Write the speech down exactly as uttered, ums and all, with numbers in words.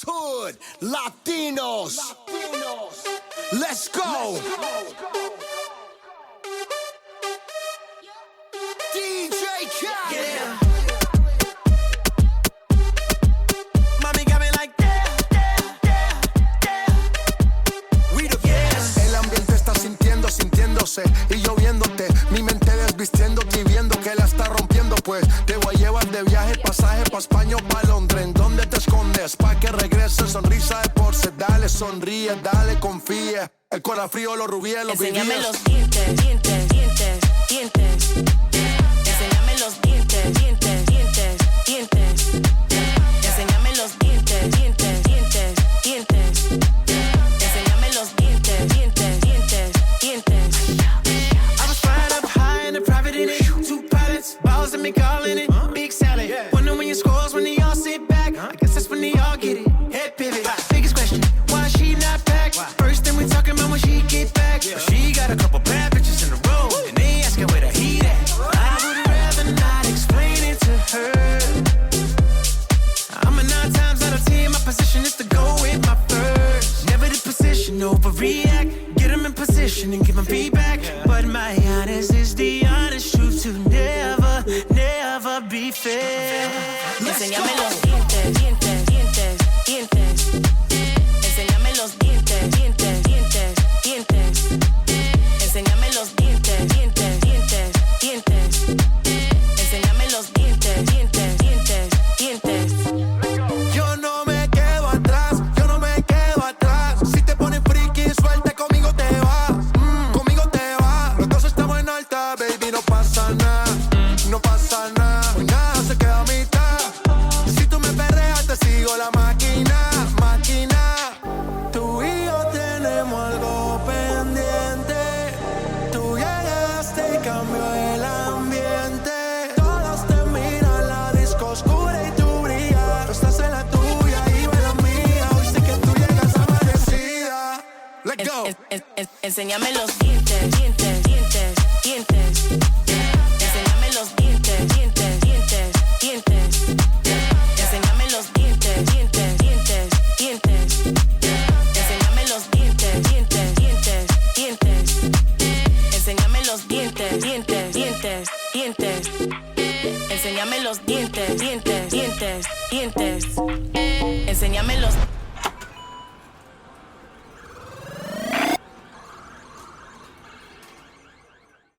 Bronx Hood, Latinos. Latinos. Let's go. Let's go. D J Khaled. Yeah. Mami got me like yeah, yeah, yeah, yeah. We the best. El ambiente está sintiendo, sintiéndose y yo viéndote. Mi mente desvistiéndote y viendo que la está rompiendo, pues te voy a llevar de viaje, pasaje pa' España o pa' Londres. ¿En dónde te escondes? Pa' que regrese, sonrisa de porce. Dale, sonríe, dale, confía. El corazón frío, los rubíes, los vivíes. Enséñame los dientes, dientes, dientes, dientes. Enséñame los dientes, dientes, dientes, dientes. Enséñame los dientes, dientes, dientes, dientes. Enséñame los dientes, dientes, dientes, dientes. I was flying up high in a private in it. Two pilots, balls and me calling it. Big salad. Wonder when your scores when they all sit back. I guess that's when they all get it. Head pivot. Biggest question, why she not back? First thing we talking about when she get back. She got a couple bad bitches in the row, and they asking where the heat at. I would rather not explain it to her. I'm a nine times out of ten, my position is to go with my first. Never the position, overreact. Get them in position and give them feedback. But my honest is the honest truth to never, never be fair. Enséñame los dientes, dientes, dientes, dientes. Enséñame los dientes, dientes, dientes, dientes. Enséñame los dientes, dientes, dientes, dientes. Enséñame los dientes, dientes, dientes, dientes. Yo no me quedo atrás, yo no me quedo atrás. Si te pones friki, suelta, conmigo te vas, mm, conmigo te vas. Los dos estamos en alta, baby, no pasa nada, no pasa nada. Hoy nada se queda a mitad. Si tú me perreas, te sigo la máquina, máquina. Tú y yo tenemos algo pendiente. Tú llegaste y cambió el ambiente. Todos te miran, la disco oscura y tú brillas. Tú estás en la tuya y yo en la mía. Hoy sé que tú llegas amanecida. Let's go. En- en- en- Enséñame los dientes, dientes, dientes, dientes. Enséñame los dientes, dientes, dientes, dientes. Enséñame los dientes, dientes, dientes, dientes. Enséñame los dientes, dientes, dientes, dientes. Enséñame los dientes, dientes, dientes, dientes. Enséñame los dientes, dientes, dientes, dientes. Enséñame los